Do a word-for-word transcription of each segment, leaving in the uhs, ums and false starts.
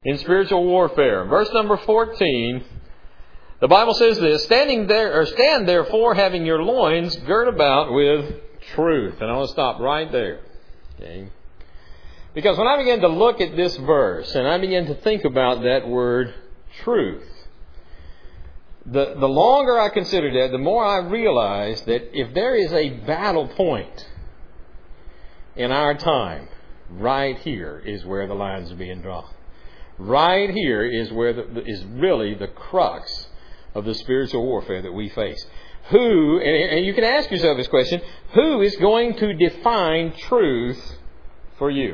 in spiritual warfare. Verse number fourteen, the Bible says this, standing there, or stand therefore, having your loins girt about with truth. And I want to stop right there. Okay. Because when I begin to look at this verse, and I begin to think about that word truth, the, the longer I consider that, the more I realize that if there is a battle point in our time, right here is where the lines are being drawn. Right here is where the, is really the crux of the spiritual warfare that we face. Who, and, and you can ask yourself this question, who is going to define truth for you?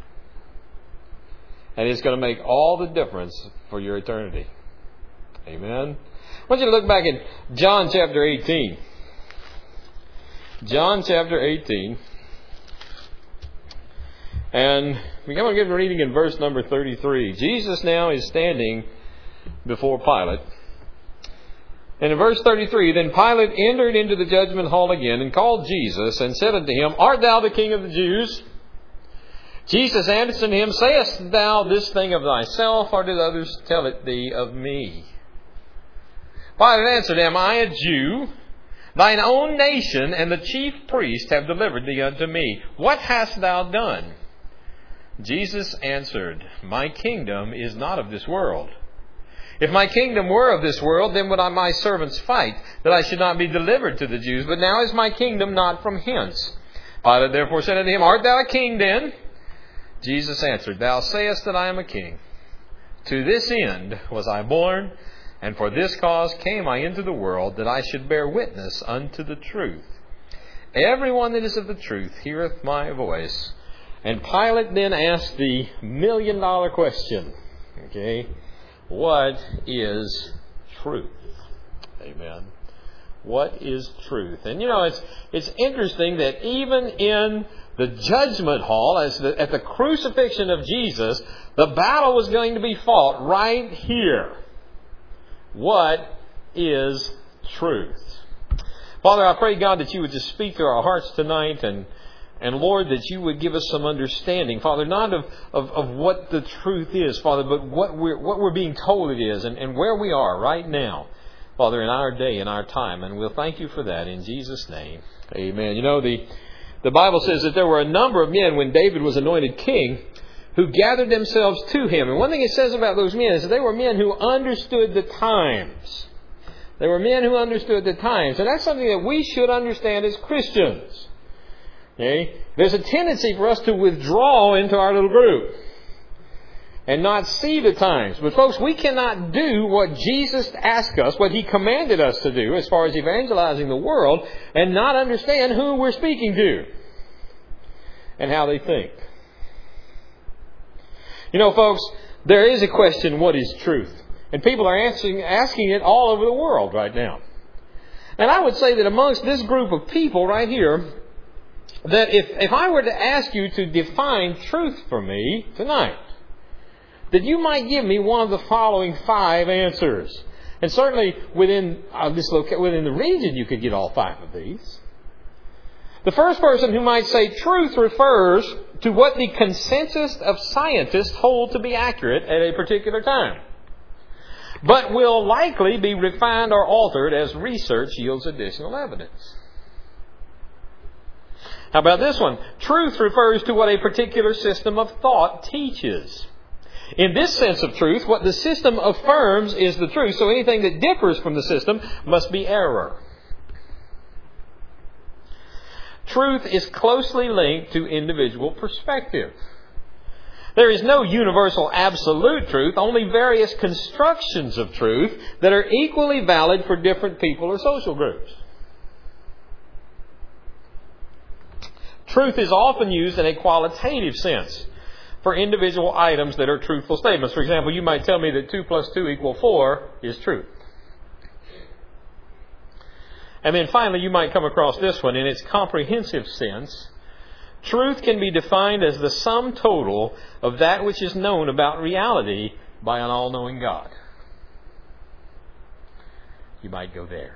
And it's going to make all the difference for your eternity. Amen. I want you to look back in John chapter eighteen. John chapter eighteen. And we're going to get reading in verse number thirty-three. Jesus now is standing before Pilate. And in verse thirty-three, then Pilate entered into the judgment hall again and called Jesus and said unto him, Art thou the King of the Jews? Jesus answered him, Sayest thou this thing of thyself, or did others tell it thee of me? Pilate answered him, I a Jew, thine own nation and the chief priest have delivered thee unto me. What hast thou done? Jesus answered, My kingdom is not of this world. If my kingdom were of this world, then would I my servants fight, that I should not be delivered to the Jews. But now is my kingdom not from hence. Pilate therefore said unto him, Art thou a king then? Jesus answered, Thou sayest that I am a king. To this end was I born, and for this cause came I into the world, that I should bear witness unto the truth. Everyone that is of the truth heareth my voice. And Pilate then asked the million dollar question. Okay, what is truth? Amen. What is truth? And you know, it's it's interesting that even in the judgment hall, as the, at the crucifixion of Jesus, the battle was going to be fought right here. What is truth? Father, I pray, God, that you would just speak to our hearts tonight, and and Lord, that you would give us some understanding, Father, not of, of, of what the truth is, Father, but what we're what we're being told it is, and, and where we are right now, Father, in our day, in our time. And we'll thank you for that in Jesus' name. Amen. You know, the The Bible says that there were a number of men when David was anointed king who gathered themselves to him. And one thing it says about those men is that they were men who understood the times. They were men who understood the times. And that's something that we should understand as Christians. Okay? There's a tendency for us to withdraw into our little group and not see the times. But folks, we cannot do what Jesus asked us, what He commanded us to do as far as evangelizing the world, and not understand who we're speaking to and how they think. You know, folks, there is a question, what is truth? And people are answering, asking it all over the world right now. And I would say that amongst this group of people right here, that if, if I were to ask you to define truth for me tonight, that you might give me one of the following five answers. And certainly within uh, this loca- within the region you could get all five of these. The first person who might say truth refers to what the consensus of scientists hold to be accurate at a particular time, but will likely be refined or altered as research yields additional evidence. How about this one? Truth refers to what a particular system of thought teaches. In this sense of truth, what the system affirms is the truth. So anything that differs from the system must be error. Truth is closely linked to individual perspective. There is no universal absolute truth, only various constructions of truth that are equally valid for different people or social groups. Truth is often used in a qualitative sense for individual items that are truthful statements. For example, you might tell me that two plus two equal four is true. And then finally, you might come across this one. In its comprehensive sense, truth can be defined as the sum total of that which is known about reality by an all-knowing God. You might go there.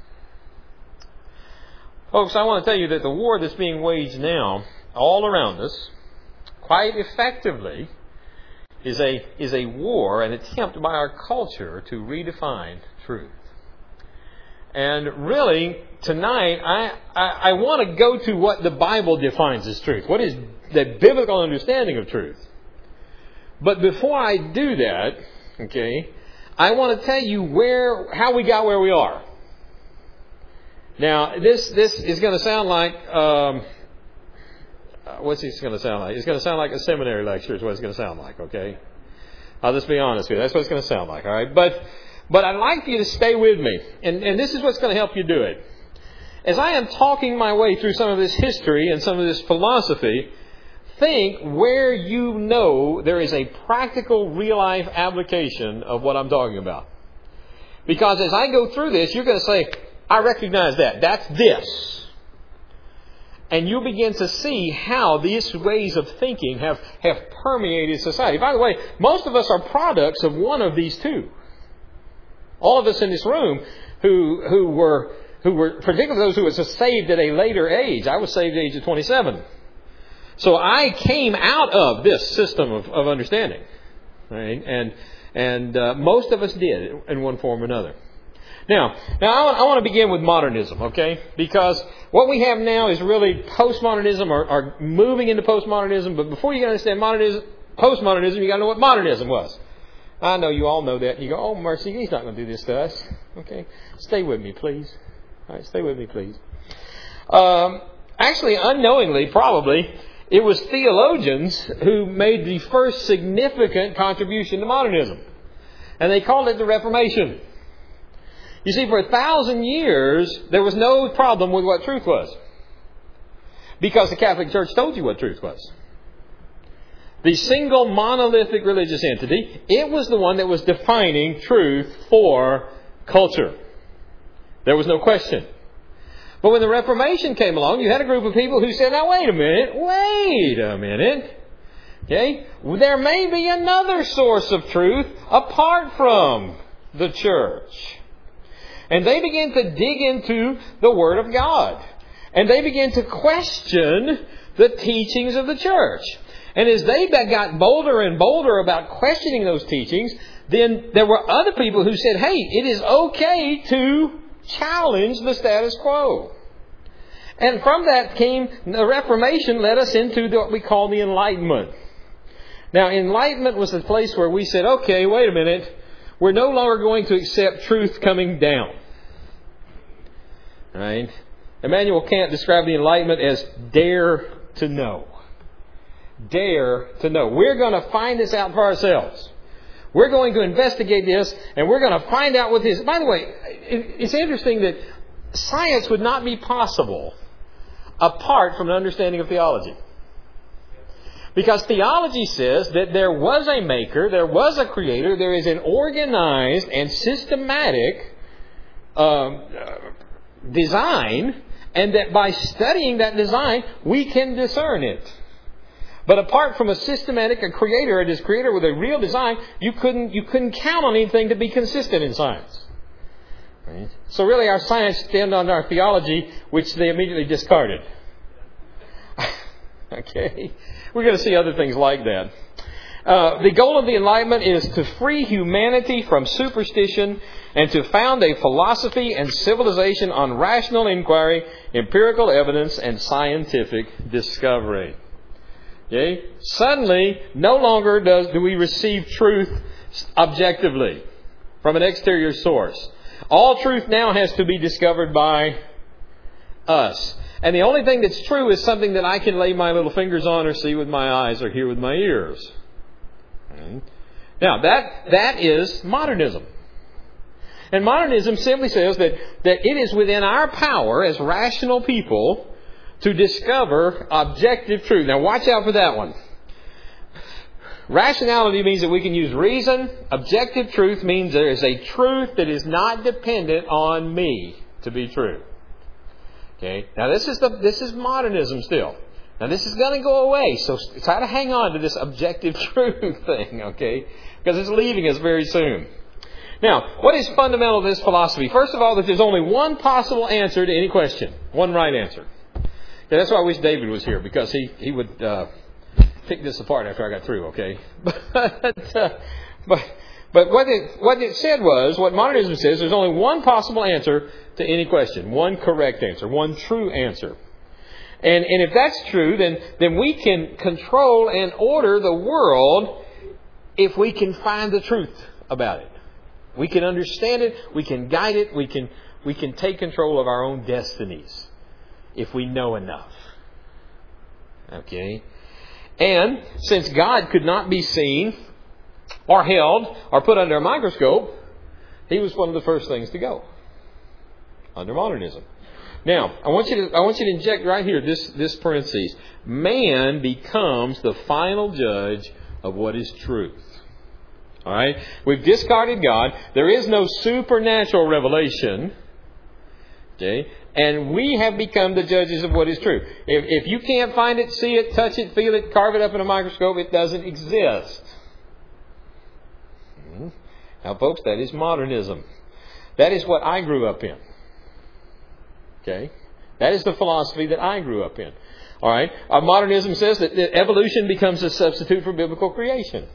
Folks, I want to tell you that the war that's being waged now all around us, quite effectively, is a is a war, an attempt by our culture to redefine truth. And really, tonight, I, I, I want to go to what the Bible defines as truth. What is the biblical understanding of truth? But before I do that, okay, I want to tell you where how we got where we are. Now, this this is going to sound like, um, what's this going to sound like? It's going to sound like a seminary lecture is what it's going to sound like, okay? I'll just be honest with you. That's what it's going to sound like, all right? But but I'd like for you to stay with me. And, and this is what's going to help you do it. As I am talking my way through some of this history and some of this philosophy, think where you know there is a practical, real-life application of what I'm talking about. Because as I go through this, you're going to say, I recognize that. That's this. And you'll begin to see how these ways of thinking have, have permeated society. By the way, most of us are products of one of these two. All of us in this room who who were, who were particularly those who were saved at a later age. I was saved at the age of twenty-seven. So I came out of this system of, of understanding. Right? And, and uh, most of us did in one form or another. Now, now I want, I want to begin with modernism, okay? Because what we have now is really postmodernism or, or moving into postmodernism. But before you can understand modernism, postmodernism, you got to know what modernism was. I know you all know that. And you go, oh, mercy, he's not going to do this to us. Okay? Stay with me, please. All right, stay with me, please. Um, actually, unknowingly, probably, it was theologians who made the first significant contribution to modernism. And they called it the Reformation. You see, for a thousand years, there was no problem with what truth was. Because the Catholic Church told you what truth was. The single monolithic religious entity, it was the one that was defining truth for culture. There was no question. But when the Reformation came along, you had a group of people who said, now wait a minute, wait a minute. Okay? There may be another source of truth apart from the church. And they began to dig into the Word of God. And they began to question the teachings of the church. And as they got bolder and bolder about questioning those teachings, then there were other people who said, hey, it is okay to challenge the status quo. And from that came, the Reformation led us into what we call the Enlightenment. Now, Enlightenment was the place where we said, okay, wait a minute. We're no longer going to accept truth coming down. Right? Immanuel Kant described the Enlightenment as dare to know. Dare to know. We're going to find this out for ourselves. We're going to investigate this, and we're going to find out what this... By the way, it's interesting that science would not be possible apart from an understanding of theology. Because theology says that there was a maker, there was a creator, there is an organized and systematic um, design, and that by studying that design, we can discern it. But apart from a systematic, a creator, and his creator with a real design, you couldn't you couldn't count on anything to be consistent in science. Right? So really our science stand on our theology, which they immediately discarded. Okay? We're going to see other things like that. Uh, the goal of the Enlightenment is to free humanity from superstition and to found a philosophy and civilization on rational inquiry, empirical evidence, and scientific discovery. Okay? Suddenly, no longer does do we receive truth objectively from an exterior source. All truth now has to be discovered by us. And the only thing that's true is something that I can lay my little fingers on or see with my eyes or hear with my ears. Okay? Now, that that is modernism. And modernism simply says that, that it is within our power as rational people to discover objective truth. Now watch out for that one. Rationality means that we can use reason. Objective truth means there is a truth that is not dependent on me to be true. Okay. Now this is the this is modernism still. Now this is going to go away, so try to hang on to this objective truth thing, okay? Because it's leaving us very soon. Now, what is fundamental to this philosophy? First of all, that there's only one possible answer to any question. One right answer. Okay, that's why I wish David was here, because he, he would uh, pick this apart after I got through, okay? But uh, but but what it what it said was, what modernism says, there's only one possible answer to any question, one correct answer, one true answer. And and if that's true, then then we can control and order the world if we can find the truth about it. We can understand it, we can guide it, we can we can take control of our own destinies if we know enough. Okay? And since God could not be seen or held or put under a microscope, He was one of the first things to go under modernism. Now, I want you to I want you to inject right here this, this parenthesis. Man becomes the final judge of what is truth. All right? We've discarded God. There is no supernatural revelation. Okay? And we have become the judges of what is true. If, if you can't find it, see it, touch it, feel it, carve it up in a microscope, it doesn't exist. Now, folks, that is modernism. That is what I grew up in. Okay? That is the philosophy that I grew up in. All right? Uh, modernism says that, that evolution becomes a substitute for biblical creation.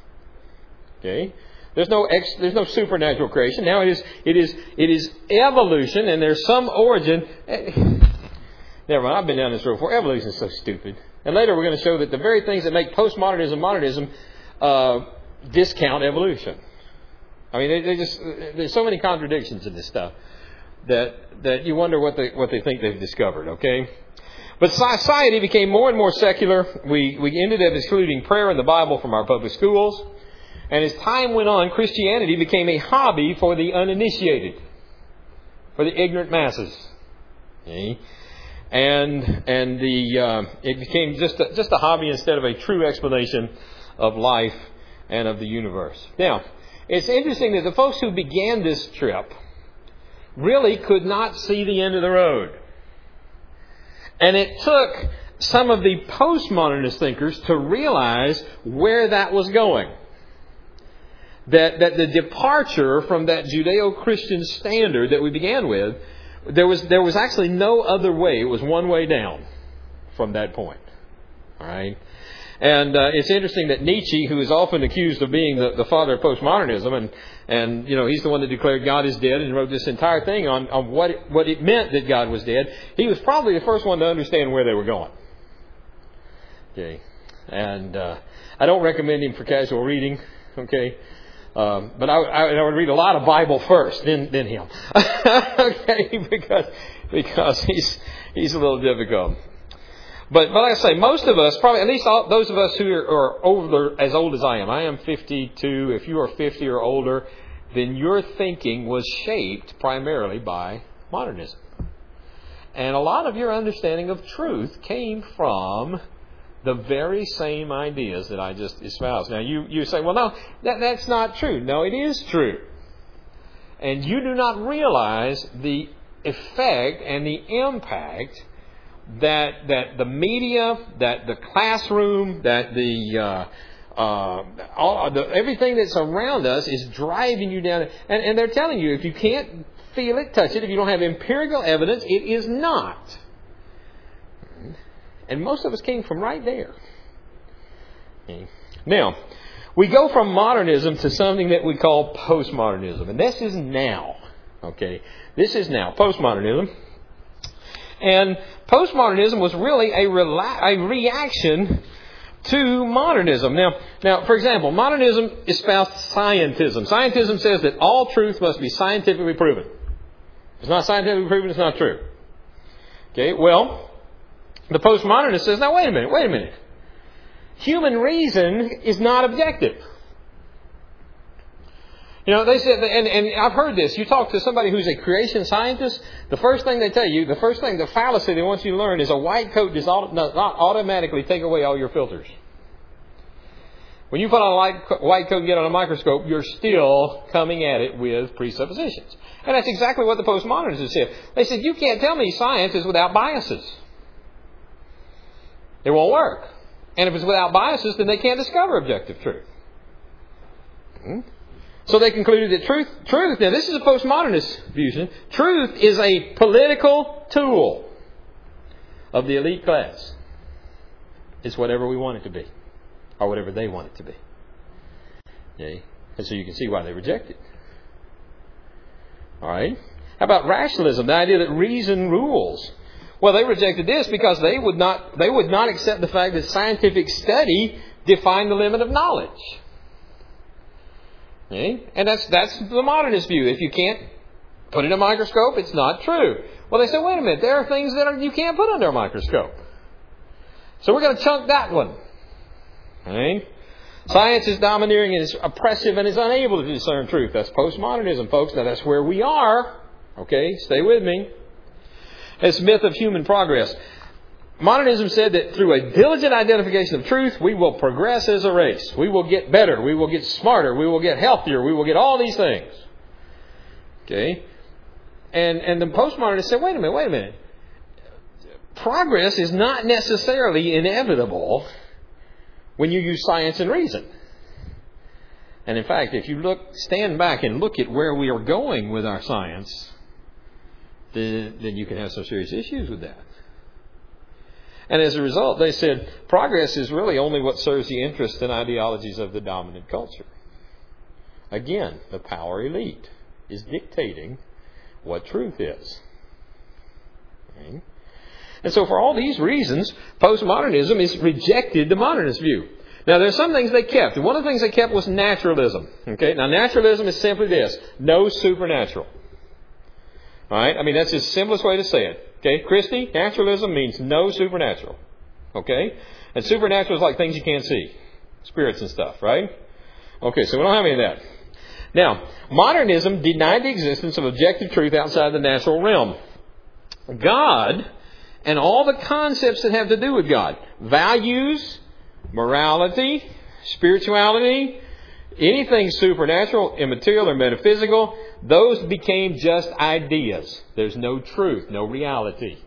Okay? There's no ex, there's no supernatural creation. Now it is it is it is evolution, and there's some origin. Never mind. I've been down this road before. Evolution is so stupid. And later we're going to show that the very things that make postmodernism modernism uh, discount evolution. I mean, they, they just there's so many contradictions in this stuff that that you wonder what they what they think they've discovered. Okay. But society became more and more secular. We we ended up excluding prayer and the Bible from our public schools. And as time went on, Christianity became a hobby for the uninitiated, for the ignorant masses. Okay? And and the uh, it became just a, just a hobby instead of a true explanation of life and of the universe. Now, it's interesting that the folks who began this trip really could not see the end of the road. And it took some of the postmodernist thinkers to realize where that was going. That, that the departure from that Judeo-Christian standard that we began with, there was there was actually no other way. It was one way down from that point. All right? And uh, it's interesting that Nietzsche, who is often accused of being the, the father of postmodernism, and, and you know he's the one that declared God is dead and wrote this entire thing on, on what, it, what it meant that God was dead, he was probably the first one to understand where they were going. Okay? And uh, I don't recommend him for casual reading. Okay? Um, but I, I, I would read a lot of Bible first, then then him, okay? Because because he's he's a little difficult. But but like I say, most of us, probably at least all, those of us who are, are older, as old as I am. I am fifty-two. If you are fifty or older, then your thinking was shaped primarily by modernism, and a lot of your understanding of truth came from the very same ideas that I just espoused. Now, you, you say, well, no, that, that's not true. No, it is true. And you do not realize the effect and the impact that that the media, that the classroom, that the, uh, uh, all, the everything that's around us is driving you down. And, and they're telling you, if you can't feel it, touch it, if you don't have empirical evidence, it is not. And most of us came from right there. Okay. Now, we go from modernism to something that we call postmodernism. And this is now. Okay. This is now. Postmodernism. And postmodernism was really a, rela- a reaction to modernism. Now, now, for example, modernism espoused scientism. Scientism says that all truth must be scientifically proven. If it's not scientifically proven, it's not true. Okay, well, the postmodernist says, now wait a minute, wait a minute. Human reason is not objective. You know, they said, and, and I've heard this. You talk to somebody who's a creation scientist, the first thing they tell you, the first thing, the fallacy they want you to learn is a white coat does not automatically take away all your filters. When you put on a light, white coat and get on a microscope, you're still coming at it with presuppositions. And that's exactly what the postmodernists have said. They said, you can't tell me science is without biases. It won't work. And if it's without biases, then they can't discover objective truth. Hmm? So they concluded that truth, truth, now this is a postmodernist view, truth is a political tool of the elite class. It's whatever we want it to be. or whatever they want it to be. Okay? And so you can see why they reject it. All right? How about rationalism, the idea that reason rules? Well, they rejected this because they would not they would not accept the fact that scientific study defined the limit of knowledge. Okay? And that's that's the modernist view. If you can't put it in a microscope, it's not true. Well, they said, wait a minute, there are things that are, you can't put under a microscope. So we're going to chunk that one. Okay? Science is domineering and is oppressive and is unable to discern truth. That's postmodernism, folks. Now that's where we are. Okay? Stay with me. It's myth of human progress. Modernism said that through a diligent identification of truth, we will progress as a race. We will get better. We will get smarter. We will get healthier. We will get all these things. Okay? And and the postmodernists said, wait a minute, wait a minute. Progress is not necessarily inevitable when you use science and reason. And in fact, if you look, stand back and look at where we are going with our science, then, then you can have some serious issues with that. And as a result, they said progress is really only what serves the interests and ideologies of the dominant culture. Again, the power elite is dictating what truth is. Okay? And so for all these reasons, postmodernism has rejected the modernist view. Now, there are some things they kept. And one of the things they kept was naturalism. Okay? Now, naturalism is simply this: no supernatural. All right? I mean, that's the simplest way to say it. Okay? Christy, naturalism means no supernatural. Okay? And supernatural is like things you can't see. Spirits and stuff, right? Okay, so we don't have any of that. Now, modernism denied the existence of objective truth outside the natural realm. God and all the concepts that have to do with God, values, morality, spirituality, anything supernatural, immaterial, or metaphysical, those became just ideas. There's no truth, no reality.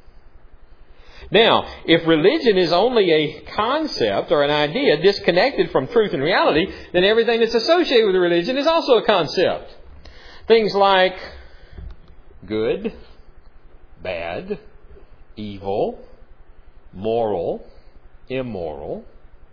Now, if religion is only a concept or an idea disconnected from truth and reality, then everything that's associated with religion is also a concept. Things like good, bad, evil, moral, immoral.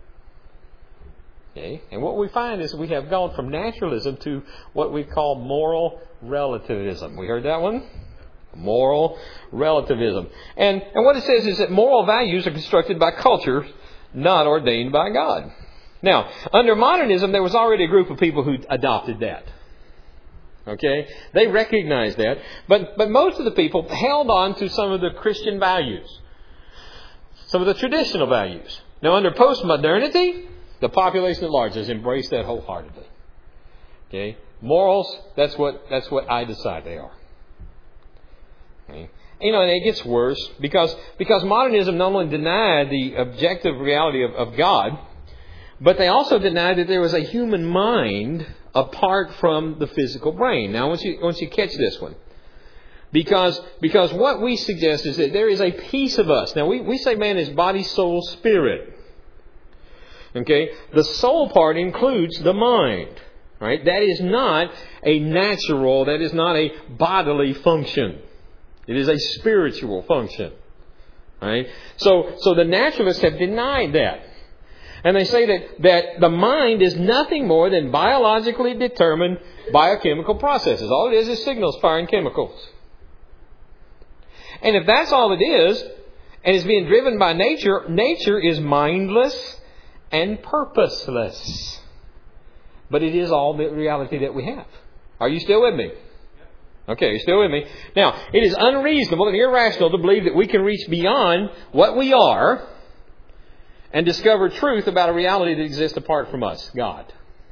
Okay? And what we find is we have gone from naturalism to what we call moral relativism. We heard that one? Moral relativism. And, and what it says is that moral values are constructed by culture, not ordained by God. Now, under modernism, there was already a group of people who adopted that. Okay? They recognized that. But, but most of the people held on to some of the Christian values. Some of the traditional values. Now, under postmodernity, the population at large has embraced that wholeheartedly. Okay? Morals, that's what, that's what I decide they are. Okay. You know, and it gets worse because because modernism not only denied the objective reality of, of God, but they also denied that there was a human mind apart from the physical brain. Now, I want you, I want you to catch this one. Because because what we suggest is that there is a piece of us. Now, we, we say man is body, soul, spirit. Okay? The soul part includes the mind. Right? That is not a natural, that is not a bodily function. It is a spiritual function. Right? So, so the naturalists have denied that. And they say that, that the mind is nothing more than biologically determined biochemical processes. All it is is signals firing chemicals. And if that's all it is, and is being driven by nature, nature is mindless and purposeless. But it is all the reality that we have. Are you still with me? Okay, you're still with me. Now, it is unreasonable and irrational to believe that we can reach beyond what we are and discover truth about a reality that exists apart from us, God.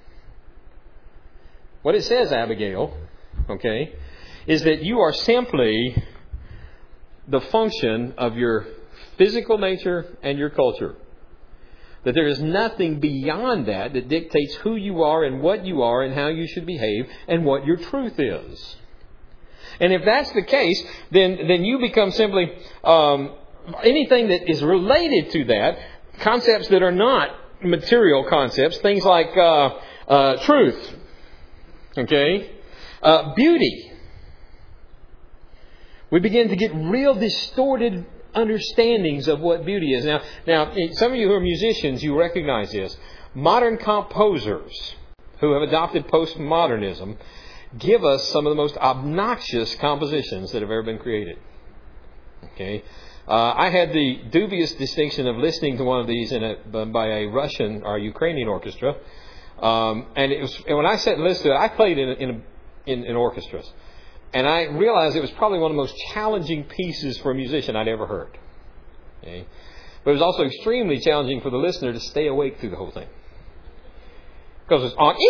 What it says, Abigail, okay, is that you are simply the function of your physical nature and your culture. That there is nothing beyond that that dictates who you are and what you are and how you should behave and what your truth is. And if that's the case, then, then you become simply um, anything that is related to that, concepts that are not material concepts, things like uh, uh, truth, okay, uh, beauty. We begin to get real distorted understandings of what beauty is. Now, now, some of you who are musicians, you recognize this. Modern composers who have adopted postmodernism give us some of the most obnoxious compositions that have ever been created. Okay, uh, I had the dubious distinction of listening to one of these in a, by a Russian or Ukrainian orchestra, um, and it was and when I sat and listened to it, I played in in, in in orchestras, and I realized it was probably one of the most challenging pieces for a musician I'd ever heard. Okay, but it was also extremely challenging for the listener to stay awake through the whole thing. Because it's on,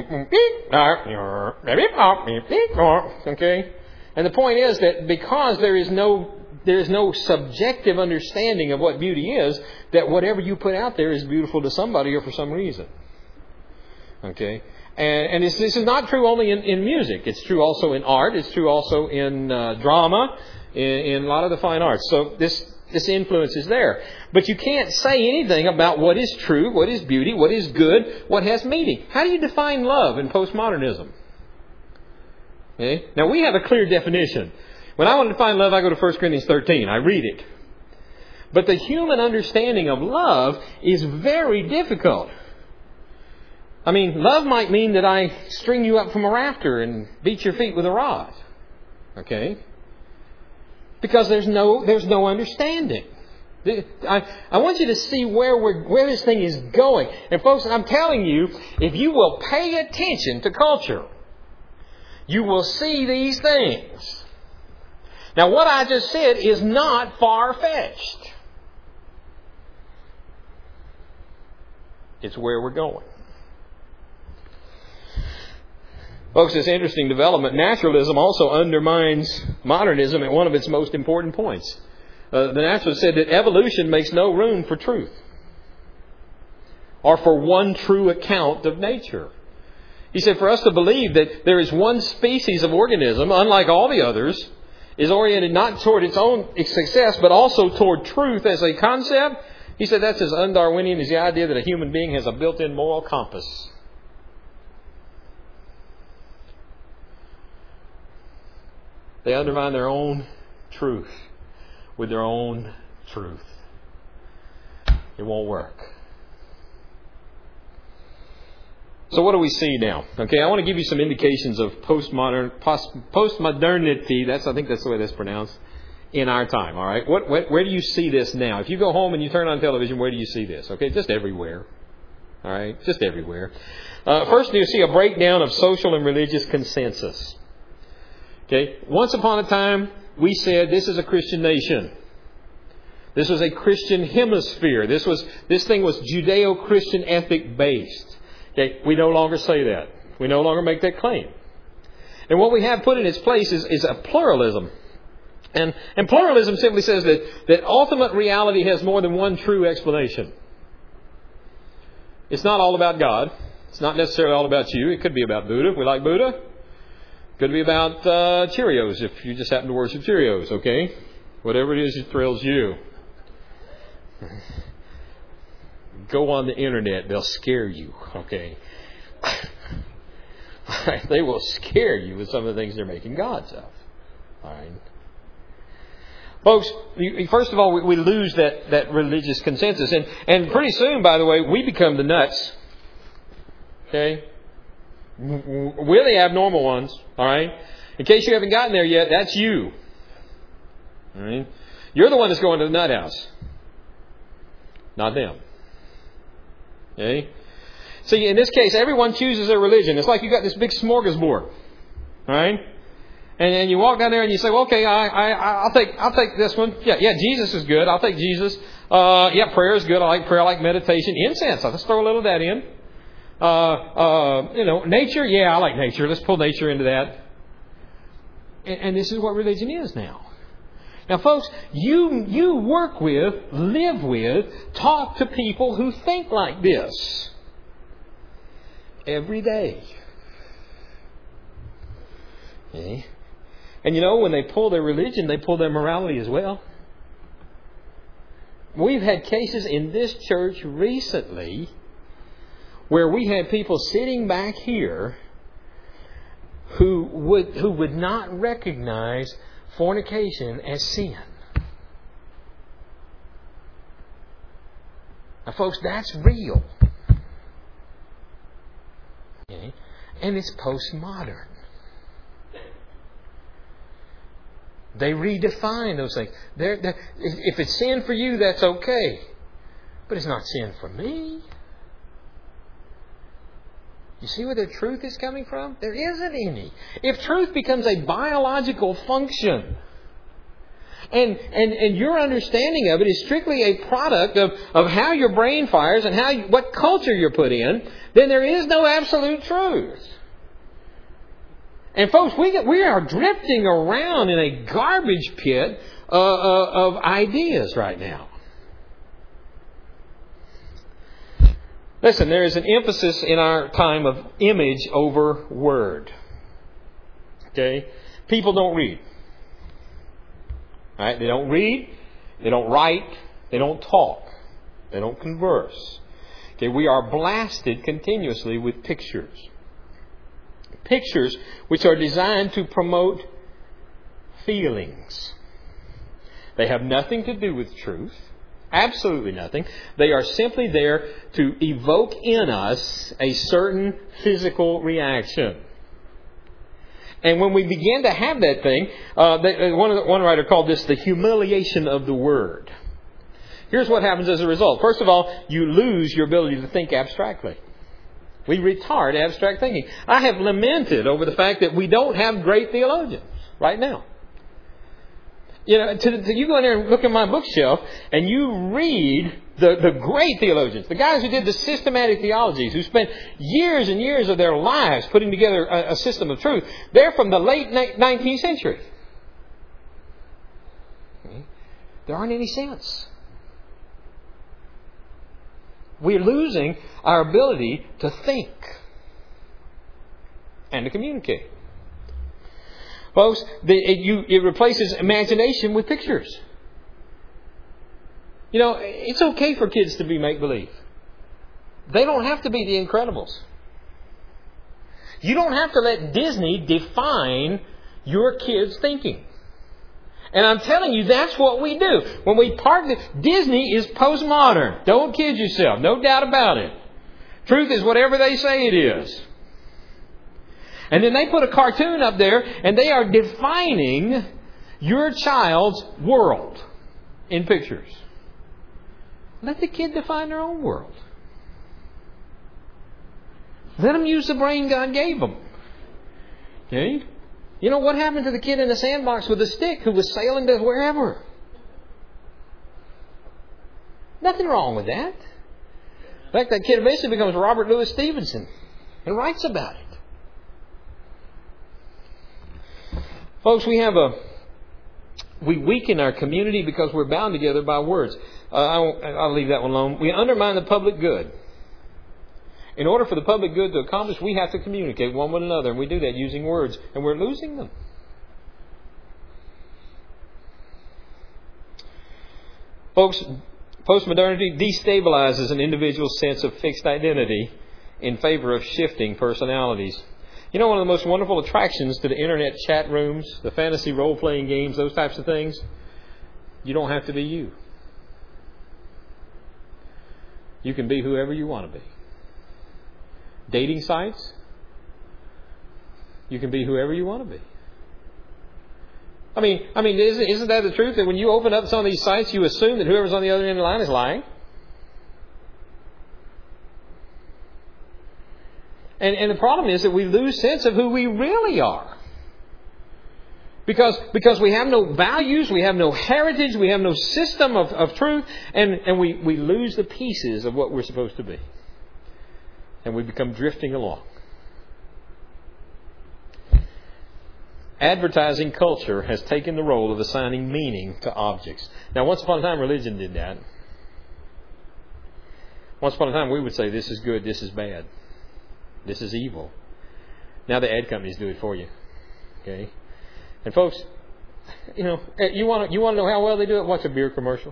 okay? And the point is that because there is no there is no subjective understanding of what beauty is, that whatever you put out there is beautiful to somebody or for some reason. Okay? And, and this, this is not true only in, in music. It's true also in art. It's true also in uh, drama, in, in a lot of the fine arts. So this This influence is there. But you can't say anything about what is true, what is beauty, what is good, what has meaning. How do you define love in postmodernism? Okay? Now, we have a clear definition. When I want to define love, I go to First Corinthians thirteen. I read it. But the human understanding of love is very difficult. I mean, love might mean that I string you up from a rafter and beat your feet with a rod. Okay? Because there's no there's no understanding. I, I want you to see where we're where this thing is going. And folks, I'm telling you, if you will pay attention to culture, you will see these things. Now, what I just said is not far-fetched. It's where we're going. Folks, this interesting development, naturalism also undermines modernism at one of its most important points. Uh, the naturalist said that evolution makes no room for truth or for one true account of nature. He said for us to believe that there is one species of organism, unlike all the others, is oriented not toward its own success, but also toward truth as a concept. He said that's as un-Darwinian as the idea that a human being has a built-in moral compass. They undermine their own truth with their own truth. It won't work. So what do we see now? Okay, I want to give you some indications of postmodern, post, postmodernity. That's I think that's the way that's pronounced in our time. All right, what, what where do you see this now? If you go home and you turn on television, where do you see this? Okay, just everywhere. All right, just everywhere. Uh, first, you see a breakdown of social and religious consensus. Okay, once upon a time, we said this is a Christian nation. This was a Christian hemisphere. This was this thing was Judeo-Christian ethic based. Okay, we no longer say that. We no longer make that claim. And what we have put in its place is, is a pluralism. And, and pluralism simply says that, that ultimate reality has more than one true explanation. It's not all about God. It's not necessarily all about you. It could be about Buddha, if we like Buddha. It could be about uh, Cheerios, if you just happen to worship Cheerios, okay? Whatever it is that thrills you. Go on the internet, they'll scare you, okay? They will scare you with some of the things they're making gods of. All right. Folks, first of all, we lose that, that religious consensus. And, and pretty soon, by the way, we become the nuts. Okay? We're the abnormal ones. All right? In case you haven't gotten there yet, that's you. All right? You're the one that's going to the nut house. Not them. Okay? See, in this case, everyone chooses their religion. It's like you got this big smorgasbord. All right? And then you walk down there and you say, well, okay, I, I, I'll take, I'll take this one. Yeah, yeah, Jesus is good. I'll take Jesus. Uh, yeah, prayer is good. I like prayer. I like meditation. Incense. I'll just throw a little of that in. Uh, uh, you know, nature. Yeah, I like nature. Let's pull nature into that. And, and this is what religion is now. Now, folks, you, you work with, live with, talk to people who think like this every day. Okay? And you know, when they pull their religion, they pull their morality as well. We've had cases in this church recently where we had people sitting back here who would who would not recognize fornication as sin. Now, folks, that's real. Okay? And it's postmodern. They redefine those things. They're, they're, if it's sin for you, that's okay. But it's not sin for me. You see where the truth is coming from? There isn't any. If truth becomes a biological function, and, and, and your understanding of it is strictly a product of, of how your brain fires and how you, what culture you're put in, then there is no absolute truth. And folks, we, get, we are drifting around in a garbage pit uh, uh, of ideas right now. Listen, there is an emphasis in our time of image over word. Okay? People don't read. Right? They don't read. They don't write. They don't talk. They don't converse. Okay? We are blasted continuously with pictures. Pictures which are designed to promote feelings. They have nothing to do with truth. Absolutely nothing. They are simply there to evoke in us a certain physical reaction. And when we begin to have that thing, uh, they, one, of the, one writer called this the humiliation of the word. Here's what happens as a result. First of all, you lose your ability to think abstractly. We retard abstract thinking. I have lamented over the fact that we don't have great theologians right now. You know, to, to, you go in there and look at my bookshelf and you read the, the great theologians, the guys who did the systematic theologies, who spent years and years of their lives putting together a, a system of truth. They're from the late nineteenth century. Okay. There aren't any sense. We're losing our ability to think and to communicate. Folks, the, it, you, it replaces imagination with pictures. You know, it's okay for kids to be make-believe. They don't have to be the Incredibles. You don't have to let Disney define your kids' thinking. And I'm telling you, that's what we do. When we partner, Disney is postmodern. Don't kid yourself. No doubt about it. Truth is whatever they say it is. And then they put a cartoon up there and they are defining your child's world in pictures. Let the kid define their own world. Let them use the brain God gave them. Okay? You know what happened to the kid in the sandbox with a stick who was sailing to wherever? Nothing wrong with that. In fact, that kid eventually becomes Robert Louis Stevenson and writes about it. Folks, we have a we weaken our community because we're bound together by words. Uh, I'll, I'll leave that one alone. We undermine the public good. In order for the public good to accomplish, we have to communicate one with another, and we do that using words, and we're losing them. Folks, postmodernity destabilizes an individual's sense of fixed identity in favor of shifting personalities. You know, one of the most wonderful attractions to the internet chat rooms, the fantasy role-playing games, those types of things, you don't have to be you. You can be whoever you want to be. Dating sites, you can be whoever you want to be. I mean, I mean, isn't, isn't that the truth? That when you open up some of these sites, you assume that whoever's on the other end of the line is lying? And, and the problem is that we lose sense of who we really are. Because, because we have no values, we have no heritage, we have no system of, of truth, and, and we, we lose the pieces of what we're supposed to be. And we become drifting along. Advertising culture has taken the role of assigning meaning to objects. Now, once upon a time, religion did that. Once upon a time, we would say, this is good, this is bad. This is evil. Now the ad companies do it for you. Okay? And folks, you know, you want to, you want to know how well they do it? Watch a beer commercial.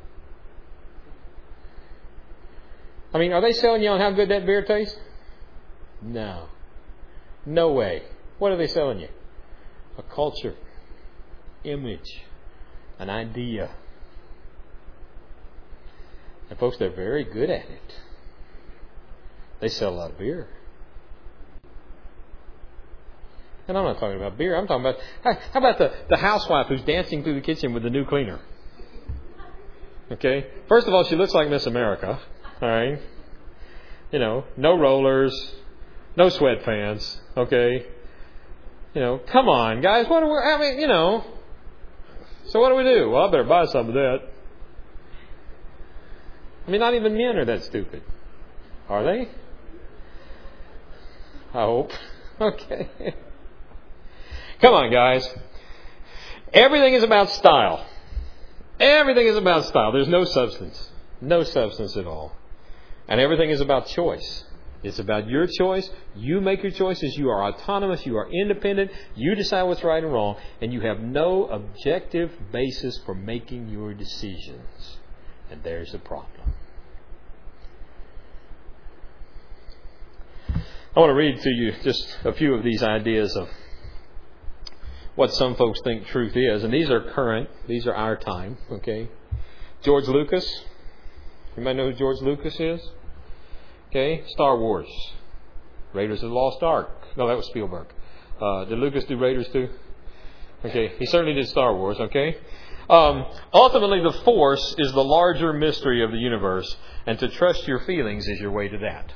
I mean, are they selling you on how good that beer tastes? No. No way. What are they selling you? A culture, image, an idea. And folks, they're very good at it. They sell a lot of beer. And I'm not talking about beer. I'm talking about, how about the, the housewife who's dancing through the kitchen with the new cleaner? Okay? First of all, she looks like Miss America. All right? You know, no rollers, no sweatpants. Okay? You know, come on, guys. What do we, I mean, you know. So what do we do? Well, I better buy some of that. I mean, not even men are that stupid. Are they? I hope. Okay. Come on, guys. Everything is about style. Everything is about style. There's no substance. No substance at all. And everything is about choice. It's about your choice. You make your choices. You are autonomous. You are independent. You decide what's right and wrong. And you have no objective basis for making your decisions. And there's the problem. I want to read to you just a few of these ideas of what some folks think truth is. And these are current. These are our time. Okay. George Lucas. You might know who George Lucas is. Okay. Star Wars. Raiders of the Lost Ark. No, that was Spielberg. Uh, did Lucas do Raiders too? Okay. He certainly did Star Wars. Okay. Um, ultimately, the Force is the larger mystery of the universe. And to trust your feelings is your way to that.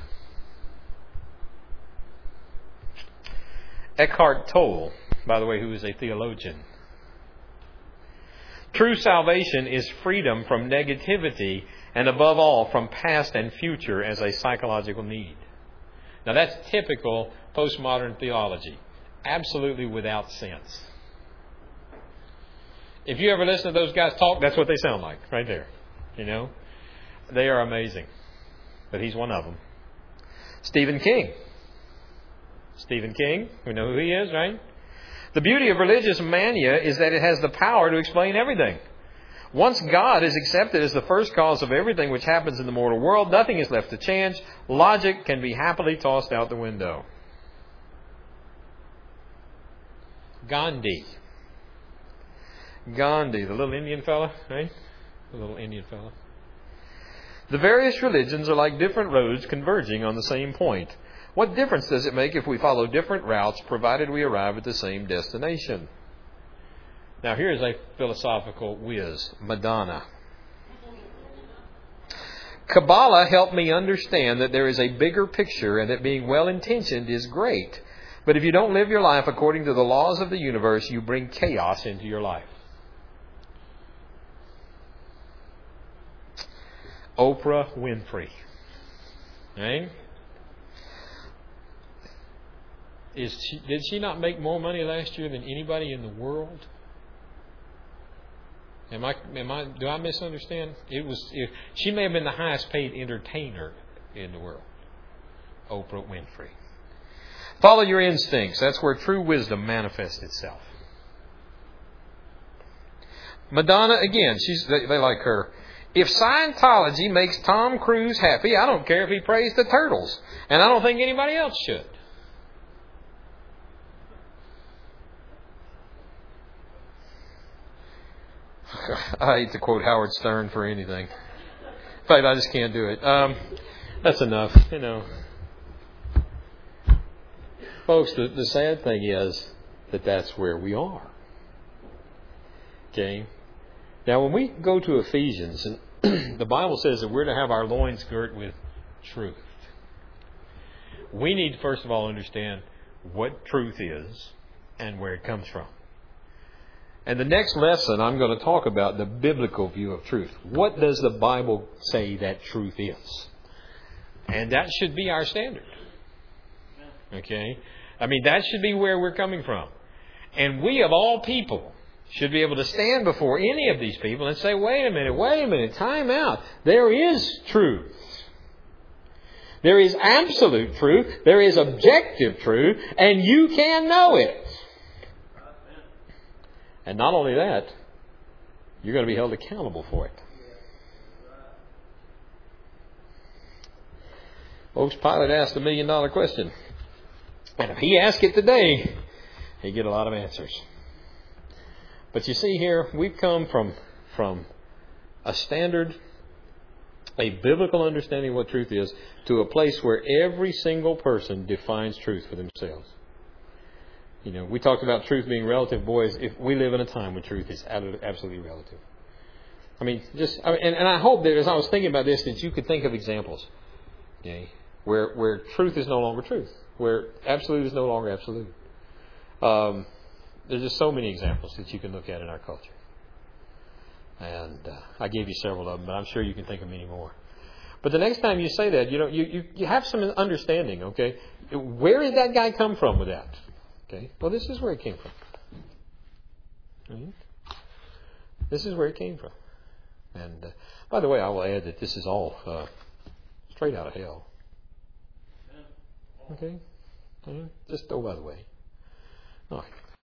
Eckhart Tolle, by the way, who is a theologian. True salvation is freedom from negativity and above all from past and future as a psychological need. Now that's typical postmodern theology. Absolutely without sense. If you ever listen to those guys talk, that's what they sound like right there. You know? They are amazing. But he's one of them. Stephen King. Stephen King, we know who he is, right? The beauty of religious mania is that it has the power to explain everything. Once God is accepted as the first cause of everything which happens in the mortal world, nothing is left to chance. Logic can be happily tossed out the window. Gandhi. Gandhi, the little Indian fella, right? The little Indian fella. The various religions are like different roads converging on the same point. What difference does it make if we follow different routes, provided we arrive at the same destination? Now, here's a philosophical whiz. Madonna. Kabbalah helped me understand that there is a bigger picture and that being well-intentioned is great. But if you don't live your life according to the laws of the universe, you bring chaos into your life. Oprah Winfrey. Right? Is she, did she not make more money last year than anybody in the world? Am I? Am I? Do I misunderstand? It was. It, she may have been the highest paid entertainer in the world. Oprah Winfrey. Follow your instincts. That's where true wisdom manifests itself. Madonna again. She's. They, they like her. If Scientology makes Tom Cruise happy, I don't care if he prays to turtles, and I don't think anybody else should. I hate to quote Howard Stern for anything. In fact, I just can't do it. Um, that's enough, you know. Folks, the, the sad thing is that that's where we are. Okay? Now, when we go to Ephesians, and the Bible says that we're to have our loins girt with truth. We need to, first of all, understand what truth is and where it comes from. And the next lesson, I'm going to talk about the biblical view of truth. What does the Bible say that truth is? And that should be our standard. Okay? I mean, that should be where we're coming from. And we, of all people, should be able to stand before any of these people and say, wait a minute, wait a minute, time out. There is truth. There is absolute truth. There is objective truth. And you can know it. And not only that, you're going to be held accountable for it. Folks, Pilate asked a million dollar question. And if he asked it today, he'd get a lot of answers. But you see here, we've come from, from a standard a biblical understanding of what truth is, to a place where every single person defines truth for themselves. You know, we talked about truth being relative. Boys, if we live in a time when truth is absolutely relative. I mean, just I mean, and, and I hope that as I was thinking about this, that you could think of examples, okay, where where truth is no longer truth, where absolute is no longer absolute. Um, there's just so many examples that you can look at in our culture. And uh, I gave you several of them, but I'm sure you can think of many more. But the next time you say that, you know, you, you, you have some understanding, okay? Where did that guy come from with that? Okay? Well, this is where it came from. Right? This is where it came from. And uh, by the way, I will add that this is all uh, straight out of hell. Okay? Yeah, just oh, by the way. All right.